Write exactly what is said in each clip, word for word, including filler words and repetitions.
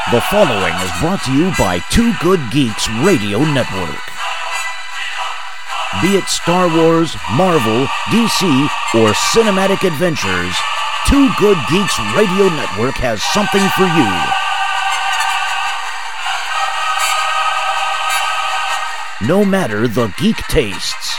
The following is brought to you by Two Good Geeks Radio Network. Be it Star Wars, Marvel, D C, or cinematic adventures, Two Good Geeks Radio Network has something for you. No matter the geek tastes.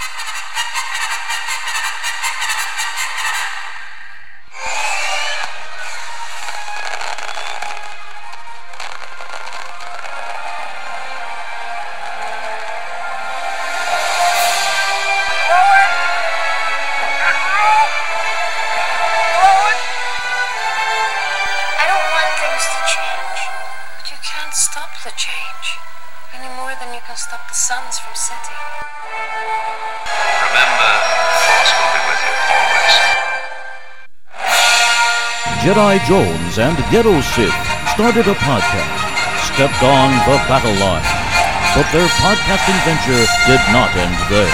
Jedi Jones and Ghetto Sith started a podcast, stepped on the battle line, but their podcasting venture did not end there.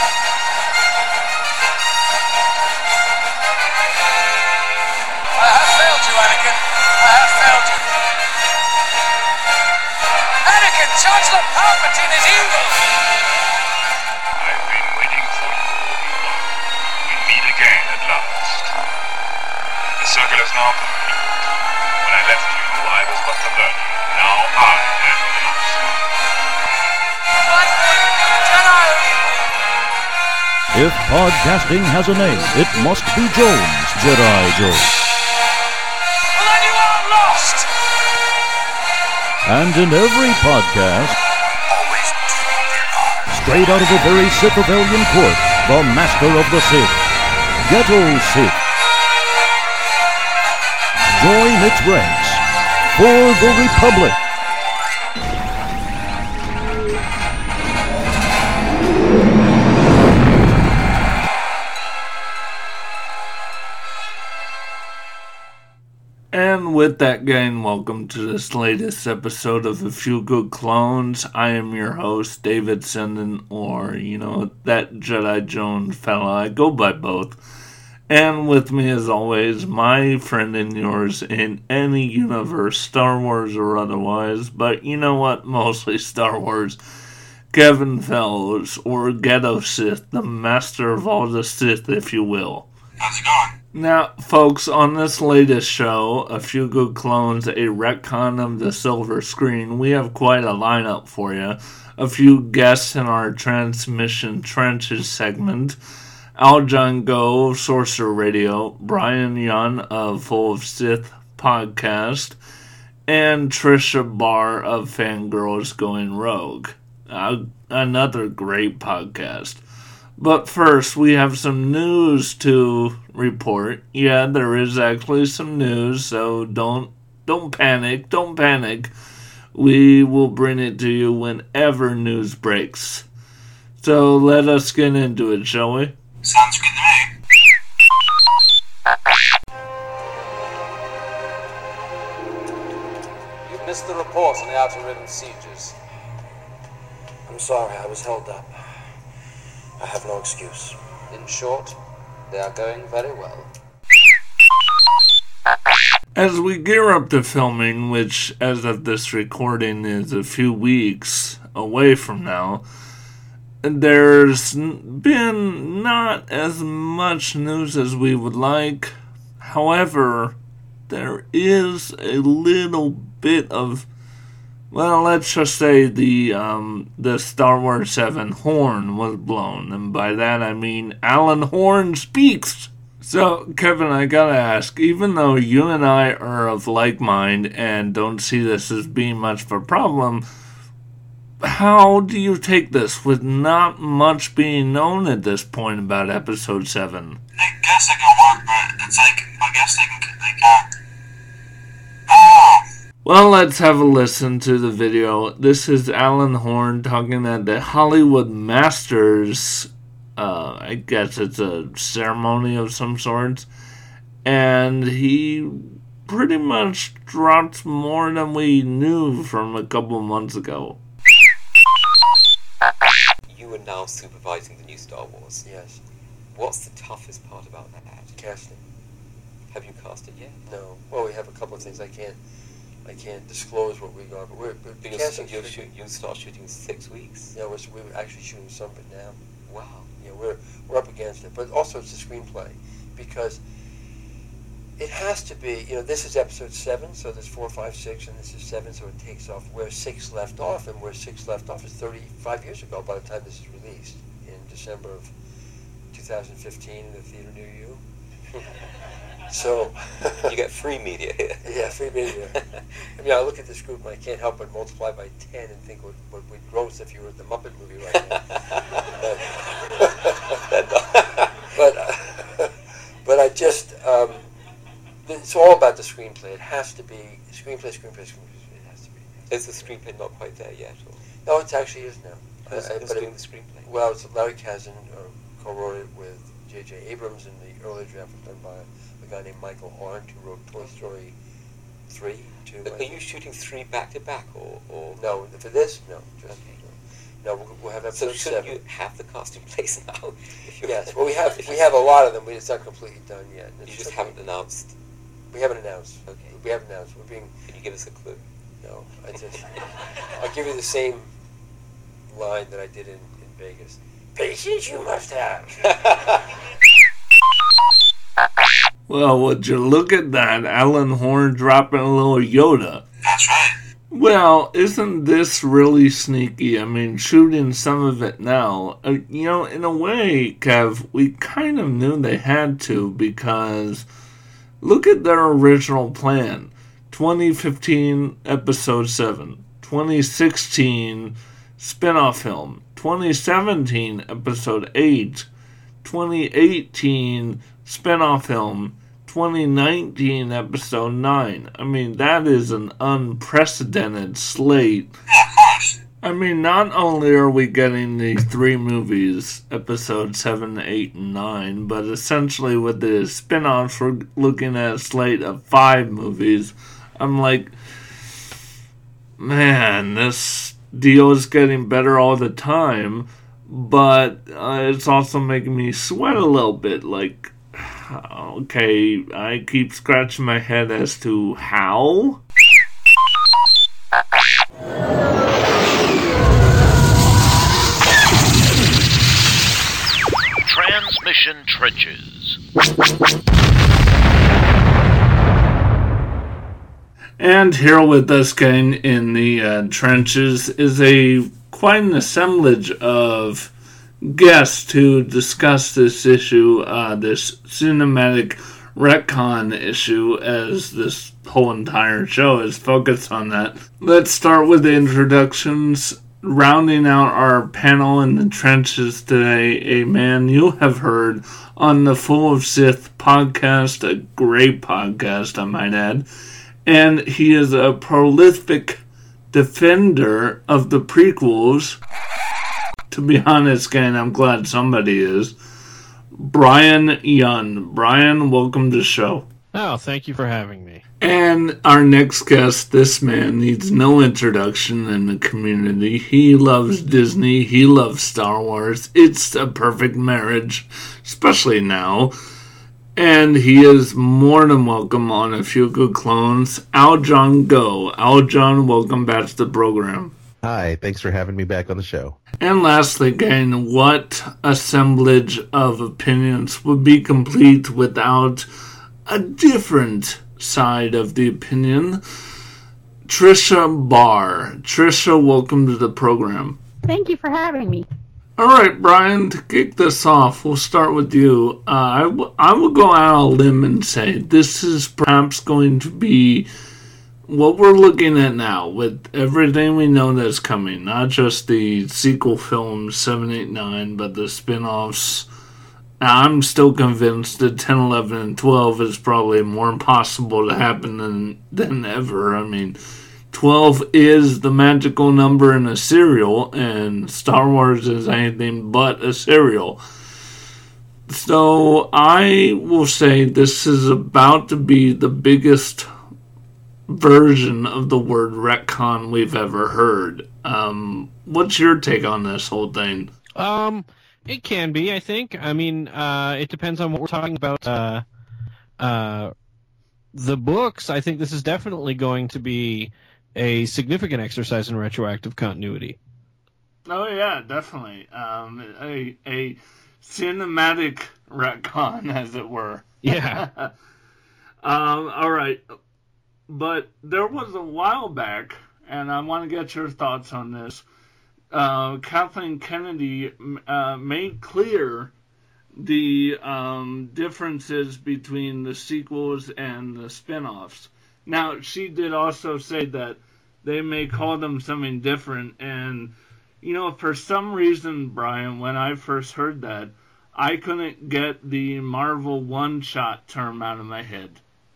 I have failed you, Anakin. I have failed you. Anakin, Chancellor Palpatine is evil! I've been waiting for you, Obi-Wan. We meet again at last. The circle is now complete. When I left you, I was but the learner. Now I am the master. What? Jedi! If podcasting has a name, it must be Jones, Jedi Jones. Well, then you are lost! And in every podcast, Always true there are. straight out of the very Sith Rebellion court, the master of the Sith, Ghetto Sith. Join its ranks for the Republic. And with that, gang, welcome to this latest episode of A Few Good Clones. I am your host, David Senden, or, you know, that Jedi Jones fella. I go by both. And with me, as always, my friend and yours in any universe, Star Wars or otherwise, but you know what, mostly Star Wars, Kevin Fellows, or Ghetto Sith, the master of all the Sith, if you will. How's it going? Now, folks, on this latest show, A Few Good Clones, a retcon of the Silver Screen, we have quite a lineup for you. A few guests in our Transmission Trenches segment. Aljon Go of Sorcerer Radio, Brian Young of Full of Sith podcast, and Trisha Barr of Fangirls Going Rogue. Uh, another great podcast. But first, we have some news to report. Yeah, there is actually some news, so don't don't panic, don't panic. We will bring it to you whenever news breaks. So let us get into it, shall we? Sounds good to me. You've missed the report on the Outer Rim sieges. I'm sorry, I was held up. I have no excuse. In short, they are going very well. As we gear up to filming, which as of this recording is a few weeks away from now, there's been not as much news as we would like. However, there is a little bit of, well, let's just say the um, the Star Wars seven horn was blown. And by that I mean Alan Horn speaks. So, Kevin, I gotta ask, even though you and I are of like mind and don't see this as being much of a problem, how do you take this with not much being known at this point about Episode seven? I guess it can work, but it's like, I guess they can, they can't. Oh! Well, let's have a listen to the video. This is Alan Horn talking at the Hollywood Masters, uh, I guess it's a ceremony of some sort, and he pretty much dropped more than we knew from a couple months ago. You are now supervising the new Star Wars. Yes. What's the toughest part about that? Casting. Have you cast it yet? No. Well, we have a couple of things I can't I can't disclose what we got, but we're, we're But you'll, casting you'll, shoot- shoot, you'll start shooting in six weeks. Yeah, we're, we're actually shooting some of it now. Wow. Yeah, we're we're up against it, but also it's a screenplay because it has to be. You know, this is episode seven, so there's four, five, six, and this is seven, so it takes off where six left off, and where six left off is thirty-five years ago by the time this is released in December of two thousand fifteen in the theater near you. So You get free media here. yeah, free media. I mean, I look at this group and I can't help but multiply by ten and think what what would gross if you were at the Muppet movie right now. but but, uh, but I just um, it's all about the screenplay. It has to be screenplay, screenplay, screenplay. It has to be. Is the screenplay not quite there yet? Or No, it actually is now. who's, Uh, who's but doing it- the screenplay? Well, it's Larry Kazan uh, co-wrote it with J J Abrams, and the earlier draft was done by a guy named Michael Arndt, who wrote Toy Story three, two. But I are think. you shooting three back to back, or or No, for this, no. Just, Okay. no, we'll, we'll have So episode shouldn't seven. you have the cast in place now? If you're- Yes, well, we have we have a lot of them, but it's not completely done yet. You It's just okay. haven't announced. We haven't announced. Okay. We haven't announced. We're being Can you give us a clue? no. I just I'll give you the same line that I did in, in Vegas. Patience you must have. Well, would you look at that? Alan Horn dropping a little Yoda. That's right. Well, isn't this really sneaky? I mean, shooting some of it now. Uh, you know, in a way, Kev, we kind of knew they had to because look at their original plan. twenty fifteen, Episode seven. twenty sixteen, spin-off film. twenty seventeen, Episode eight. twenty eighteen, spin-off film. twenty nineteen, Episode nine. I mean, that is an unprecedented slate. I mean, not only are we getting the three movies, Episode seven, eight, and nine, but essentially with the spin-offs, we're looking at a slate of five movies. I'm like, man, this deal is getting better all the time, but uh, it's also making me sweat a little bit. Like, okay, I keep scratching my head as to how. Transmission Trenches. And here with us again in the uh, trenches is a quite an assemblage of guests to discuss this issue, uh, this cinematic retcon issue, as this whole entire show is focused on that. Let's start with the introductions. Rounding out our panel in the trenches today, a man you have heard on the Full of Sith podcast, a great podcast, I might add. And he is a prolific defender of the prequels. To be honest, gang, I'm glad somebody is. Brian Yun. Brian, welcome to the show. Oh, thank you for having me. And our next guest, this man needs no introduction in the community. He loves Disney. He loves Star Wars. It's a perfect marriage, especially now. And he is more than welcome on A Few Good Clones. Aljon Go. Aljon, welcome back to the program. Hi, thanks for having me back on the show. And lastly, gang, what assemblage of opinions would be complete without a different side of the opinion? Trisha Barr. Trisha, welcome to the program. Thank you for having me. All right, Brian, to kick this off, we'll start with you. Uh, I, w- I will go out on a limb and say this is perhaps going to be what we're looking at now with everything we know that's coming, not just the sequel films seven, eight, nine, but the spin-offs. Now, I'm still convinced that ten, eleven, and twelve is probably more impossible to happen than, than ever. I mean, twelve is the magical number in a serial, and Star Wars is anything but a serial. So I will say this is about to be the biggest version of the word retcon we've ever heard. Um, what's your take on this whole thing? Um, it can be, I think. I mean, uh, it depends on what we're talking about. Uh, uh, the books, I think this is definitely going to be a significant exercise in retroactive continuity. Oh yeah, definitely. Um, a a cinematic retcon, as it were. Yeah. um, all right, but there was a while back, and I want to get your thoughts on this. Uh, Kathleen Kennedy uh, made clear the um, differences between the sequels and the spin-offs. Now, she did also say that they may call them something different, and, you know, for some reason, Brian, when I first heard that, I couldn't get the Marvel one-shot term out of my head.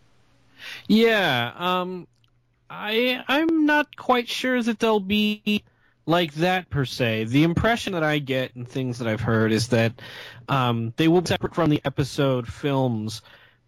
Yeah, um, I, I'm not quite sure that they'll be like that per se. The impression that I get and things that I've heard is that um, they will be separate from the episode films,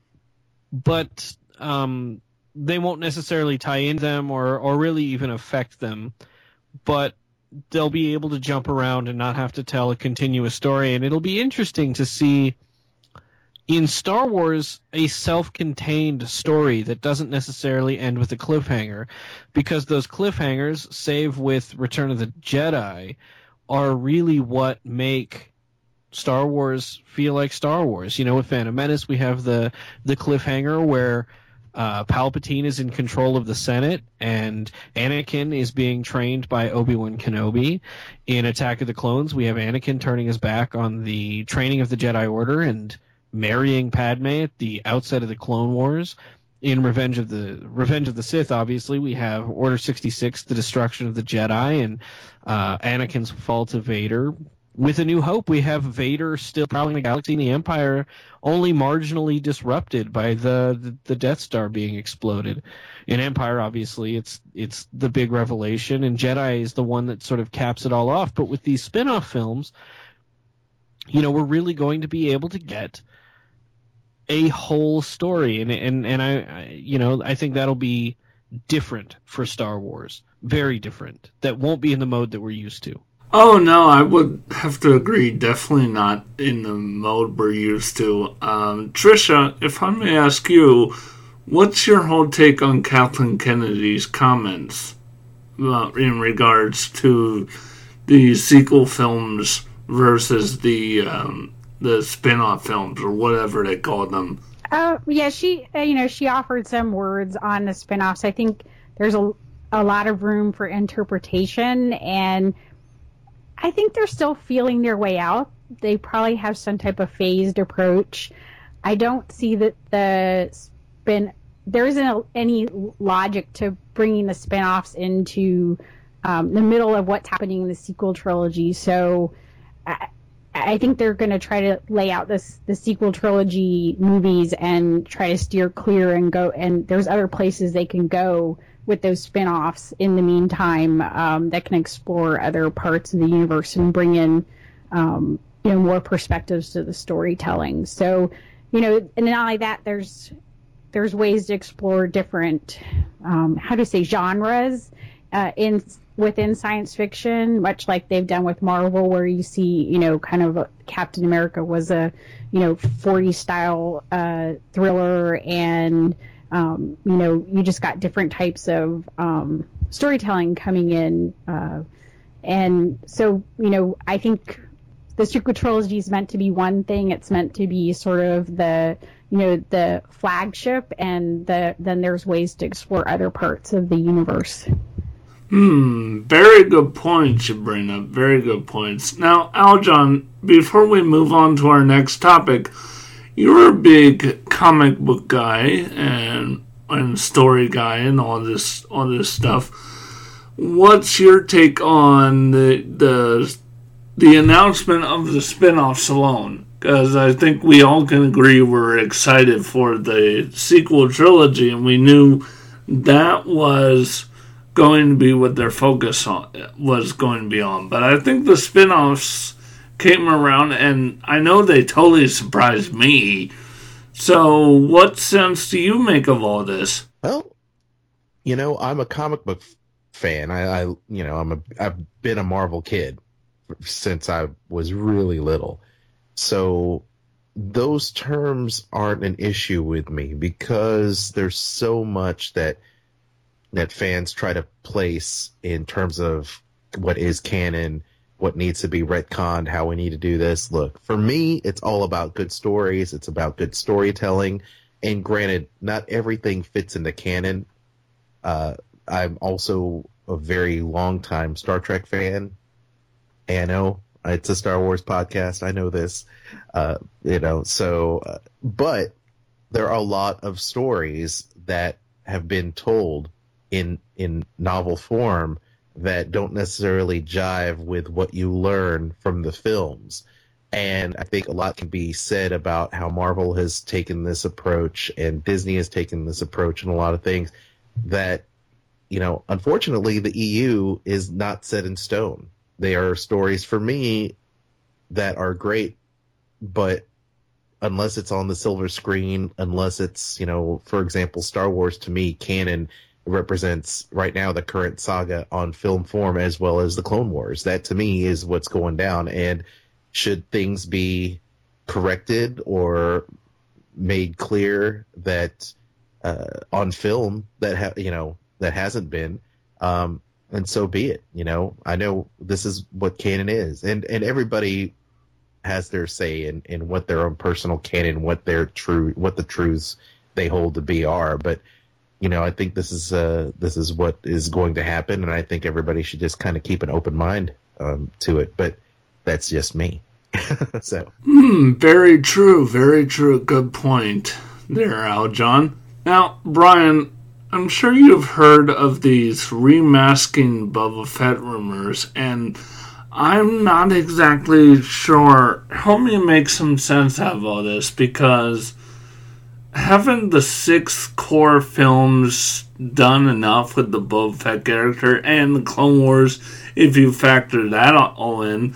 but um, they won't necessarily tie in them or, or really even affect them. But they'll be able to jump around and not have to tell a continuous story, and it'll be interesting to see in Star Wars a self-contained story that doesn't necessarily end with a cliffhanger, because those cliffhangers, save with Return of the Jedi, are really what make Star Wars feel like Star Wars. You know, with Phantom Menace, we have the, the cliffhanger where uh, Palpatine is in control of the Senate and Anakin is being trained by Obi-Wan Kenobi. In Attack of the Clones, we have Anakin turning his back on the training of the Jedi Order and marrying Padme at the outset of the Clone Wars. In Revenge of the Revenge of the Sith, obviously, we have Order sixty-six, the destruction of the Jedi, and uh, Anakin's fall to Vader. With A New Hope, we have Vader still prowling the galaxy, and the Empire only marginally disrupted by the, the, the Death Star being exploded. In Empire, obviously, it's it's the big revelation, and Jedi is the one that sort of caps it all off. But with these spin-off films, you know, we're really going to be able to get a whole story, and and and I, I, you know, I think that'll be different for Star Wars, very different. That won't be in the mode that we're used to. Oh no, I would have to agree. Definitely not in the mode we're used to. Um, Trisha, if I may ask you, what's your whole take on Kathleen Kennedy's comments uh, in regards to the sequel films versus the um, the spin-off films, or whatever they call them? Uh, yeah, she, uh, you know, she offered some words on the spin-offs. I think there's a, a lot of room for interpretation, and I think they're still feeling their way out. They probably have some type of phased approach. I don't see that the spin, there isn't a, any logic to bringing the spin-offs into um, the middle of what's happening in the sequel trilogy, so I, I think they're going to try to lay out this the sequel trilogy movies and try to steer clear and go. And there's other places they can go with those spin-offs in the meantime um, that can explore other parts of the universe and bring in um, you know more perspectives to the storytelling. So you know, and not only that, there's there's ways to explore different um, how to say genres uh, in. within science fiction, much like they've done with Marvel, where you see, you know, kind of a, Captain America was a, you know, forties style uh, thriller, and, um, you know, you just got different types of um, storytelling coming in. Uh, and so, you know, I think the sequel trilogy is meant to be one thing. It's meant to be sort of the, you know, the flagship, and the then there's ways to explore other parts of the universe. Hmm, very good points you bring up. Very good points. Now, Aljon, before we move on to our next topic, you're a big comic book guy and and story guy and all this all this stuff. What's your take on the the the announcement of the spin-offs alone? Because I think we all can agree we're excited for the sequel trilogy, and we knew that was going to be what their focus on was going to be on. But I think the spin-offs came around, and I know they totally surprised me. So what sense do you make of all this? Well, you know, I'm a comic book fan. I, I you know, I'm a I've been a Marvel kid since I was really little. So those terms aren't an issue with me because there's so much that that fans try to place in terms of what is canon, what needs to be retconned, how we need to do this. Look, for me, it's all about good stories. It's about good storytelling. And granted, not everything fits into canon. Uh, I'm also a very long-time Star Trek fan. And I know it's a Star Wars podcast. I know this. Uh, you know, so, uh, but there are a lot of stories that have been told in in novel form that don't necessarily jive with what you learn from the films. And I think a lot can be said about how Marvel has taken this approach and Disney has taken this approach in a lot of things that, you know, unfortunately the E U is not set in stone. They are stories for me that are great, but unless it's on the silver screen, unless it's, you know, for example, Star Wars to me, canon represents right now the current saga on film form as well as the Clone Wars. That to me is what's going down. And should things be corrected or made clear that uh, on film that ha- you know that hasn't been, um, and so be it. You know, I know this is what canon is, and and everybody has their say in, in what their own personal canon, what their true, what the truths they hold to be are. But you know, I think this is uh, this is what is going to happen, and I think everybody should just kind of keep an open mind um, to it. But that's just me. so, mm, very true, very true. Good point there, Al John. Now, Brian, I'm sure you've heard of these remasking Boba Fett rumors, and I'm not exactly sure. Help me make some sense out of all this, because haven't the six core films done enough with the Boba Fett character and the Clone Wars, if you factor that all in?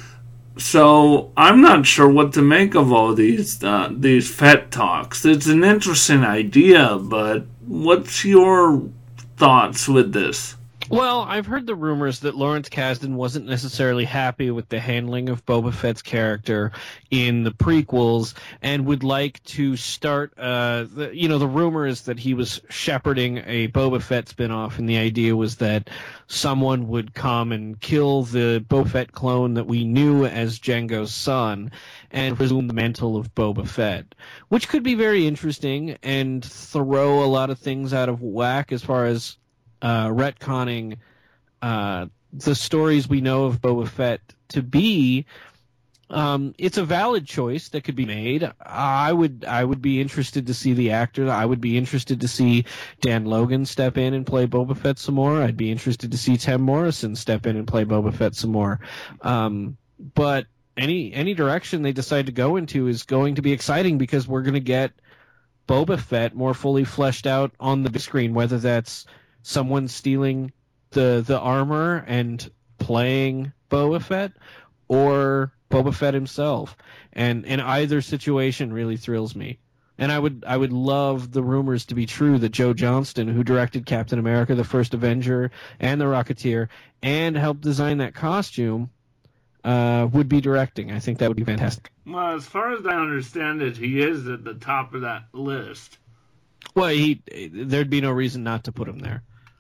So I'm not sure what to make of all these uh, these Fett talks. It's an interesting idea, but what's your thoughts with this? Well, I've heard the rumors that Lawrence Kasdan wasn't necessarily happy with the handling of Boba Fett's character in the prequels and would like to start, uh, the, you know, the rumor is that he was shepherding a Boba Fett spinoff, and the idea was that someone would come and kill the Boba Fett clone that we knew as Jango's son and resume the mantle of Boba Fett, which could be very interesting and throw a lot of things out of whack as far as Uh, retconning uh, the stories we know of Boba Fett to be. Um, it's a valid choice that could be made. I would I would be interested to see the actor. I would be interested to see Dan Logan step in and play Boba Fett some more. I'd be interested to see Tim Morrison step in and play Boba Fett some more. Um, but any any direction they decide to go into is going to be exciting, because we're going to get Boba Fett more fully fleshed out on the big screen, whether that's someone stealing the the armor and playing Boba Fett, or Boba Fett himself. And in either situation really thrills me. And I would I would love the rumors to be true that Joe Johnston, who directed Captain America, the First Avenger, and the Rocketeer, and helped design that costume, uh, would be directing. I think that would be fantastic. Well, as far as I understand it, he is at the top of that list. Well, he there'd be no reason not to put him there.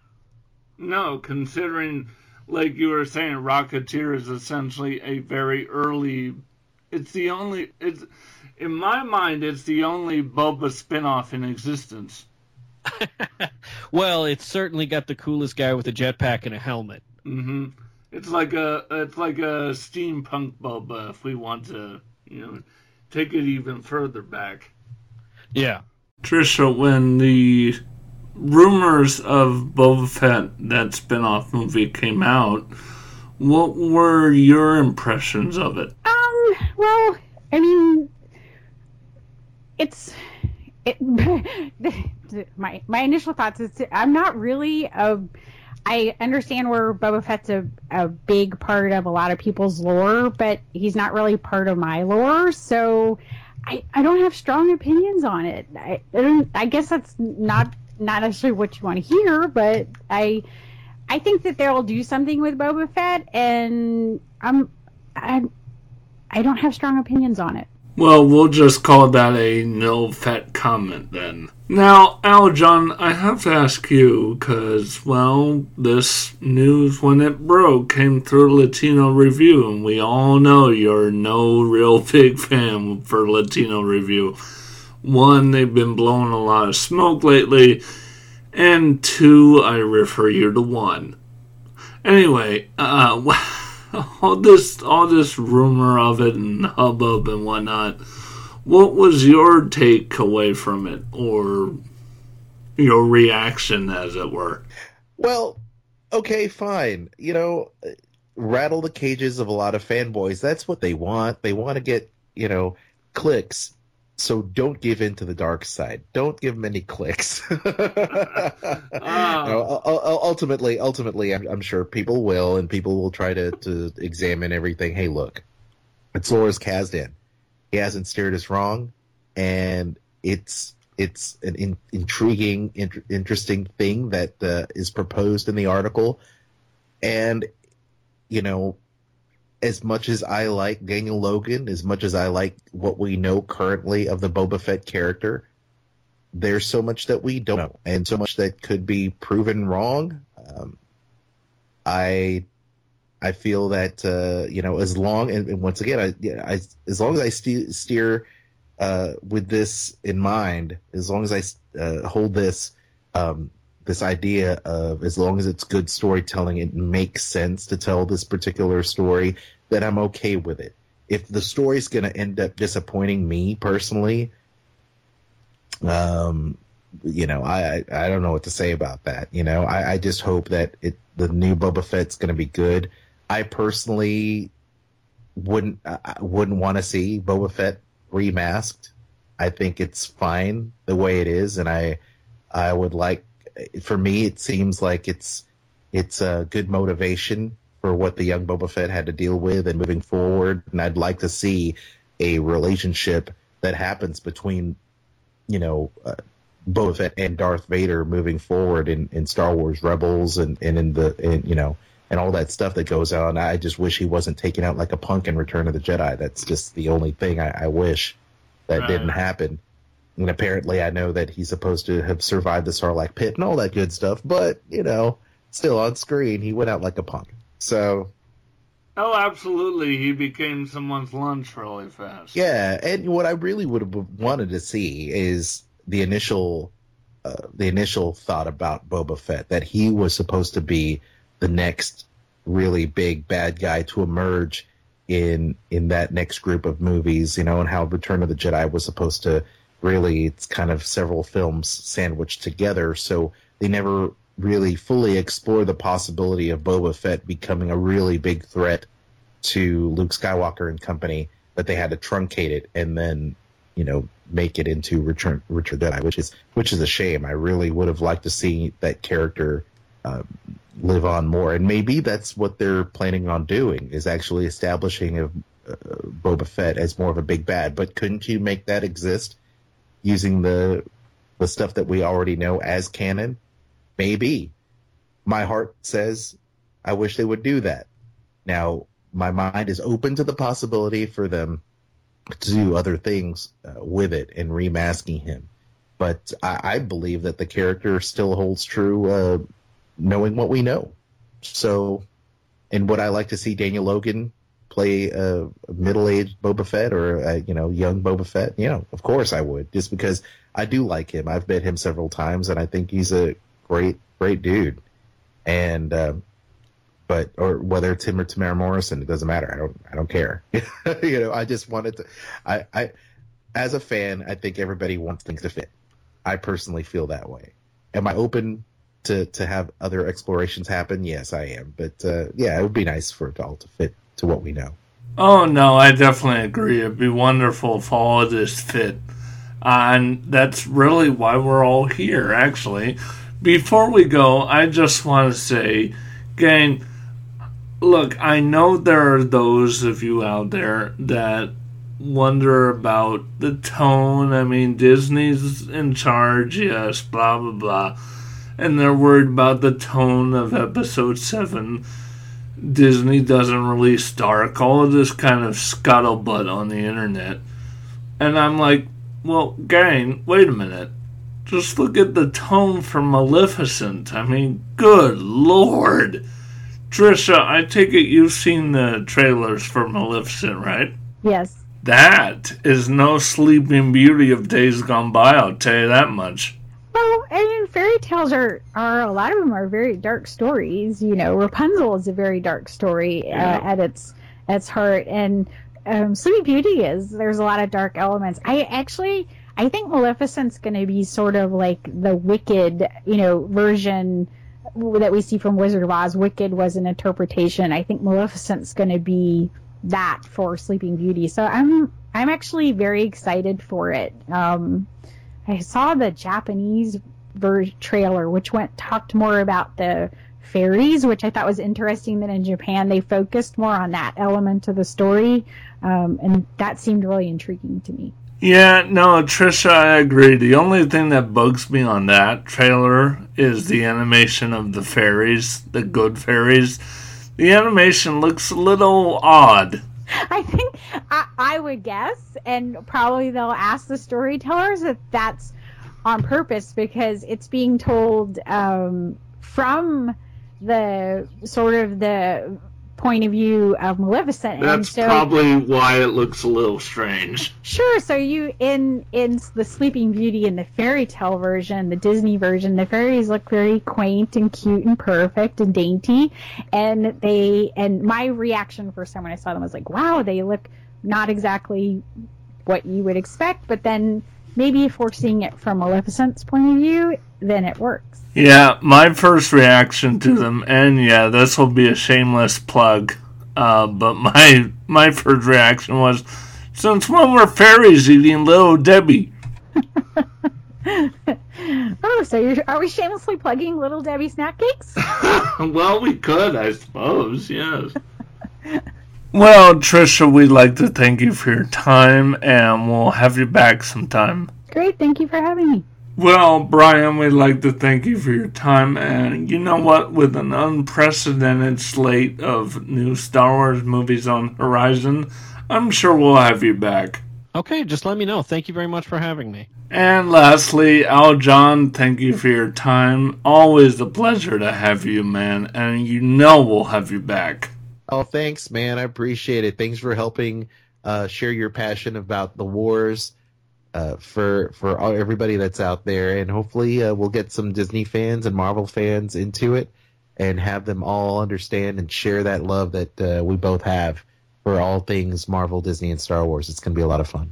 No, considering, like you were saying, Rocketeer is essentially a very early... It's the only... It's in my mind, it's the only Boba spinoff in existence. Well, it's certainly got the coolest guy with a jetpack and a helmet. Mm-hmm. It's like a it's like a steampunk Boba, if we want to, you know, take it even further back. Yeah. Trisha, when the rumors of Boba Fett, that spin-off movie, came out, what were your impressions of it? Um, well, I mean, it's... It, my my initial thoughts is I'm not really a... I understand where Boba Fett's a, a big part of a lot of people's lore, but he's not really part of my lore, so I, I don't have strong opinions on it. I, I don't. I guess that's not not necessarily what you want to hear, but I I think that they'll do something with Boba Fett, and I'm I I don't have strong opinions on it. Well, we'll just call that a no Fett comment then. Now, Aljon, I have to ask you, because, well, this news, when it broke, came through Latino Review, and we all know you're no real big fan for Latino Review. One, they've been blowing a lot of smoke lately, and two, I refer you to one. Anyway, uh, all this, all this rumor of it and hubbub and whatnot, what was your take away from it, or your reaction, as it were? Well, okay, fine. You know, rattle the cages of a lot of fanboys. That's what they want. They want to get, you know, clicks. So don't give in to the dark side. Don't give them any clicks. oh. you know, ultimately, ultimately, I'm, I'm sure people will, and people will try to, to examine everything. Hey, look, it's Loras Kazdan. He hasn't steered us wrong, and it's it's an in, intriguing, in, interesting thing that uh, is proposed in the article. And, you know, as much as I like Daniel Logan, as much as I like what we know currently of the Boba Fett character, there's so much that we don't know, and so much that could be proven wrong. Um, I I feel that uh, you know, as long and, and once again, I, I as long as I st- steer uh, with this in mind, as long as I uh, hold this um, this idea of as long as it's good storytelling, it makes sense to tell this particular story, that I'm okay with it. If the story's going to end up disappointing me personally, um, you know, I, I I don't know what to say about that. You know, I, I just hope that it the new Boba Fett's going to be good. I personally wouldn't I wouldn't want to see Boba Fett remasked. I think it's fine the way it is, and I I would like, for me, it seems like it's it's a good motivation for what the young Boba Fett had to deal with and moving forward, and I'd like to see a relationship that happens between, you know, uh, Boba Fett and Darth Vader moving forward in, in Star Wars Rebels and, and in the in, you know, and all that stuff that goes on. I just wish he wasn't taken out like a punk in Return of the Jedi. That's just the only thing I, I wish that right. didn't happen. And apparently I know that he's supposed to have survived the Sarlacc pit and all that good stuff, but, you know, still on screen, he went out like a punk. So... Oh, absolutely. He became someone's lunch really fast. Yeah, and what I really would have wanted to see is the initial uh, the initial thought about Boba Fett, that he was supposed to be the next really big bad guy to emerge in in that next group of movies, you know, and how Return of the Jedi was supposed to really, it's kind of several films sandwiched together, so they never really fully explore the possibility of Boba Fett becoming a really big threat to Luke Skywalker and company, but they had to truncate it and then, you know, make it into Return Return Jedi, which is which is a shame. I really would have liked to see that character uh, live on more, and maybe that's what they're planning on doing, is actually establishing a, uh, Boba Fett as more of a big bad. But couldn't you make that exist using the the stuff that we already know as canon? Maybe. My heart says I wish they would do that. Now, my mind is open to the possibility for them to do other things uh, with it and remasking him. But I, I believe that the character still holds true, uh, knowing what we know. So, and would I like to see Daniel Logan play a, a middle-aged Boba Fett or a, you know, young Boba Fett? You know, of course I would, just because I do like him. I've met him several times, and I think he's a great, great dude. And, uh, but, or whether it's him or Tamara Morrison, it doesn't matter. I don't, I don't care. You know, I just wanted to, I, I, as a fan, I think everybody wants things to fit. I personally feel that way. Am I open to, to have other explorations happen? Yes, I am. But, uh, yeah, it would be nice for it all to fit to what we know. Oh, no, I definitely agree. It'd be wonderful if all of this fit. Uh, and that's really why we're all here, actually. Before we go, I just want to say, gang, look, I know there are those of you out there that wonder about the tone. I mean, Disney's in charge, yes, blah, blah, blah. And they're worried about the tone of Episode seven. Disney doesn't release Dark. All of this kind of scuttlebutt on the internet. And I'm like, well, gang, wait a minute. Just look at the tone from Maleficent. I mean, good lord. Trisha, I take it you've seen the trailers for Maleficent, right? Yes. That is no Sleeping Beauty of days gone by, I'll tell you that much. Well, I mean, fairy tales are, are a lot of them are very dark stories. You know, Rapunzel is a very dark story Yeah. uh, at its its heart, and um, Sleeping Beauty is. There's a lot of dark elements. I actually, I think Maleficent's going to be sort of like the Wicked, you know, version that we see from Wizard of Oz. Wicked was an interpretation. I think Maleficent's going to be that for Sleeping Beauty. So I'm I'm actually very excited for it. Um, I saw the Japanese ver- trailer, which went talked more about the fairies, which I thought was interesting. That in Japan they focused more on that element of the story, um, and that seemed really intriguing to me. Yeah, no, Trisha, I agree. The only thing that bugs me on that trailer is the animation of the fairies, the good fairies. The animation looks a little odd. I think I, I would guess, and probably they'll ask the storytellers if that's on purpose, because it's being told um, from the sort of the point of view of Maleficent. That's and so, probably why it looks a little strange. Sure. So you in in the Sleeping Beauty in the fairy tale version, the Disney version, the fairies look very quaint and cute and perfect and dainty, and they and my reaction first time when I saw them was like, wow, they look not exactly what you would expect, but then maybe if we're seeing it from Maleficent's point of view, then it works. Yeah, my first reaction to them, and yeah, this will be a shameless plug, uh, but my my first reaction was, since when were fairies eating Little Debbie? Oh, so you're, are we shamelessly plugging Little Debbie snack cakes? Well, we could, I suppose, yes. Well, Trisha, we'd like to thank you for your time, and we'll have you back sometime. Great, thank you for having me. Well, Brian, we'd like to thank you for your time, and you know what? With an unprecedented slate of new Star Wars movies on horizon, I'm sure we'll have you back. Okay, just let me know. Thank you very much for having me. And lastly, Al John, thank you for your time. Always a pleasure to have you, man, and you know we'll have you back. Oh, thanks, man. I appreciate it. Thanks for helping uh, share your passion about the wars uh, for for all, everybody that's out there. And hopefully uh, we'll get some Disney fans and Marvel fans into it and have them all understand and share that love that uh, we both have for all things Marvel, Disney, and Star Wars. It's going to be a lot of fun.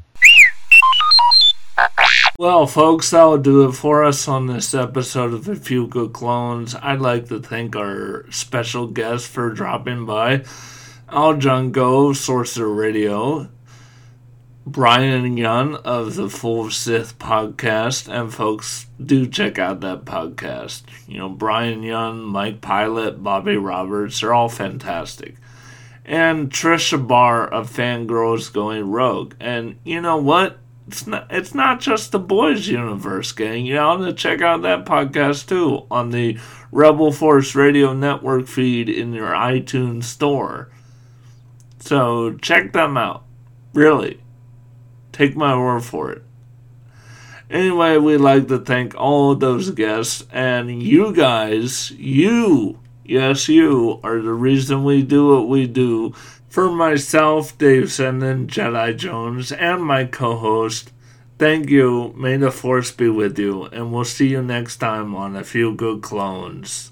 Well, folks, that'll do it for us on this episode of A Few Good Clones. I'd like to thank our special guest for dropping by, Al John Go, Sorcerer Radio, Brian Yun of the Full Sith podcast, and folks, do check out that podcast. You know, Brian Yun, Mike Pilot, Bobby Roberts, they're all fantastic. And Trisha Barr of Fangirls Going Rogue. And you know what? It's not, it's not just the boys universe, gang. You know, to check out that podcast too on the Rebel Force Radio Network feed in your iTunes store. So check them out. Really. Take my word for it. Anyway, we'd like to thank all of those guests, and you guys, you, yes you, are the reason we do what we do. For myself, Dave Senden, Jedi Jones, and my co-host, thank you, may the Force be with you, and we'll see you next time on A Few Good Clones.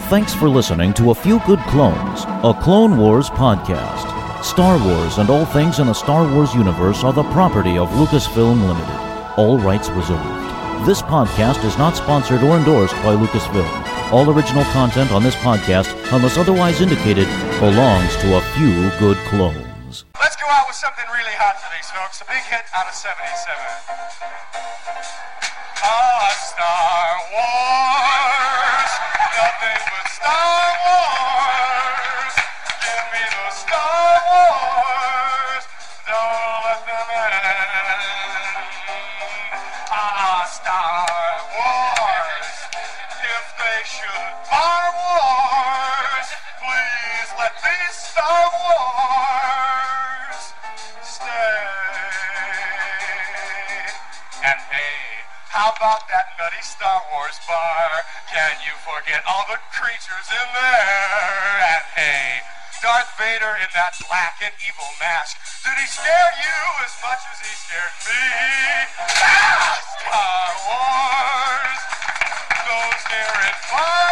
Thanks for listening to A Few Good Clones, a Clone Wars podcast. Star Wars and all things in the Star Wars universe are the property of Lucasfilm Limited. All rights reserved. This podcast is not sponsored or endorsed by Lucasfilm. All original content on this podcast, unless otherwise indicated, belongs to A Few Good Clones. Let's go out with something really hot for these folks. A big hit out of seventy-seven. Ah, Star Wars. Nothing but Star Wars. Give me the Star Wars. Don't let them end. Ah, Star Wars. If they should bar wars, please let these Star Wars stay. And hey, how about that nutty Star Wars bar? Can you forget all the creatures in there? And hey, Darth Vader in that black and evil mask, did he scare you as much as he scared me? Ah, Star Wars, those near and far